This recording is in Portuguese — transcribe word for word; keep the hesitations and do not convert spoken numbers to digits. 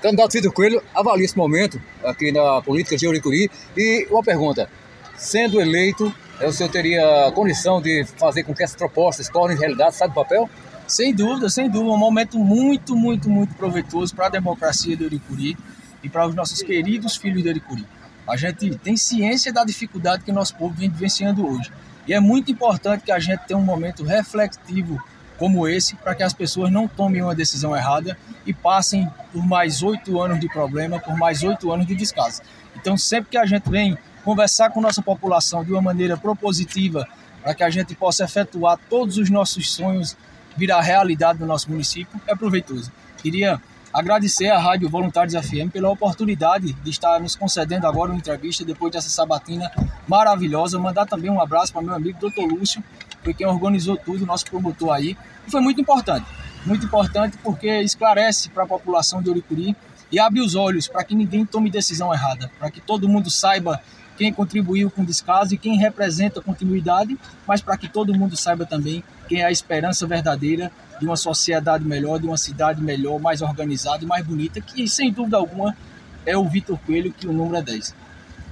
Candidato Vitor Coelho avalia esse momento aqui na política de Ouricuri. E uma pergunta, sendo eleito, o senhor teria condição de fazer com que essas propostas tornem realidade, sai do papel? Sem dúvida, sem dúvida, um momento muito, muito, muito proveitoso para a democracia de Ouricuri e para os nossos queridos filhos de Ouricuri. A gente tem ciência da dificuldade que nosso povo vem vivenciando hoje. E é muito importante que a gente tenha um momento reflexivo como esse, para que as pessoas não tomem uma decisão errada e passem por mais oito anos de problema, por mais oito anos de descaso. Então, sempre que a gente vem conversar com nossa população de uma maneira propositiva, para que a gente possa efetuar todos os nossos sonhos virar realidade no nosso município, é proveitoso. Queria agradecer à Rádio Voluntários F M pela oportunidade de estar nos concedendo agora uma entrevista depois dessa sabatina maravilhosa. Mandar também um abraço para meu amigo doutor Lúcio, foi quem organizou tudo, nosso promotor aí. E foi muito importante, muito importante porque esclarece para a população de Ouricuri e abre os olhos para que ninguém tome decisão errada, para que todo mundo saiba quem contribuiu com descaso e quem representa a continuidade, mas para que todo mundo saiba também quem é a esperança verdadeira de uma sociedade melhor, de uma cidade melhor, mais organizada e mais bonita, que sem dúvida alguma é o Vitor Coelho, que o número é dez.